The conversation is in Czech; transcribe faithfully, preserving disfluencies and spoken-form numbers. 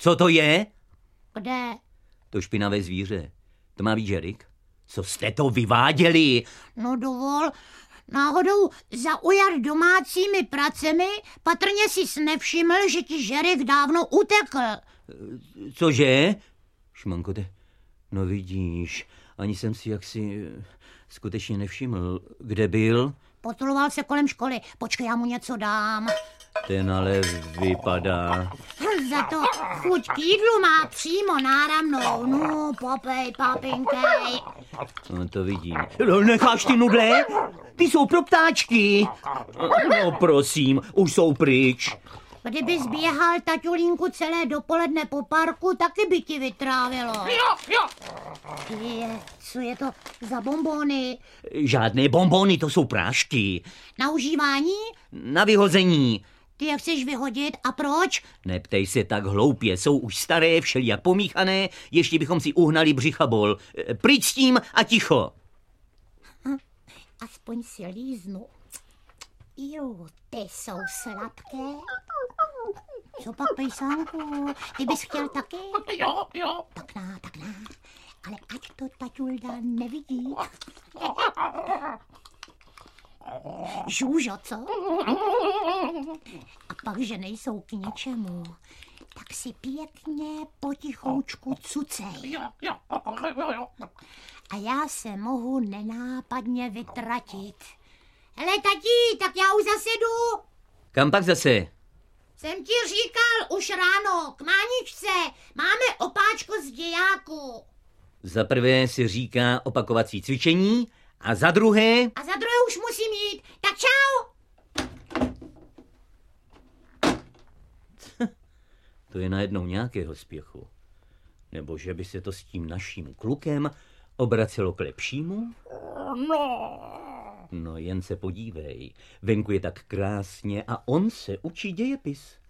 Co to je? Kde? To špinavé zvíře. To má být Žerik? Co jste to vyváděli? No dovol, náhodou zaujat domácími pracemi, patrně jsi nevšiml, že ti Žerik dávno utekl. Cože? Šmankote, no vidíš, ani jsem si jaksi skutečně nevšiml. Kde byl? Potuloval se kolem školy. Počkej, já mu něco dám. Ten ale vypadá. Za to chuť k jídlu má přímo náramnou. No, popej, papinkej. No to vidím. No, necháš ty nudle? Ty jsou pro ptáčky. No prosím, už jsou pryč. Kdyby zběhal, taťulínku, celé dopoledne po parku, taky by ti vytrávilo. Je, co je to za bonbony? Žádné bonbony, to jsou prášky. Na užívání? Na vyhození. Ty je chceš vyhodit a proč? Neptej se tak hloupě, jsou už staré, všelijak pomíchané, ještě bychom si uhnali břichabol. Pryč s tím a ticho. Hm, aspoň si líznu. Jo, ty jsou sladké. Co pak, pejsánku? Ty bys chtěl taky? Jo, jo. Tak ná, tak ná. Ale ať to taťulda nevidí. Žůžo, co? A pak, že nejsou k ničemu, tak si pěkně potichoučku cucej. A já se mohu nenápadně vytratit. Hele, tati, tak já už zase jdu. Kam pak zase? Jsem ti říkal už ráno, k Máničce. Máme opáčko z dějáku. Za prvé si říká opakovací cvičení a za druhé... A za druhé už musím jít. Tak čau. To je najednou nějakého spěchu. Nebo že by se to s tím naším klukem obracelo k lepšímu? No. No jen se podívej, venku je tak krásně a on se učí dějepis.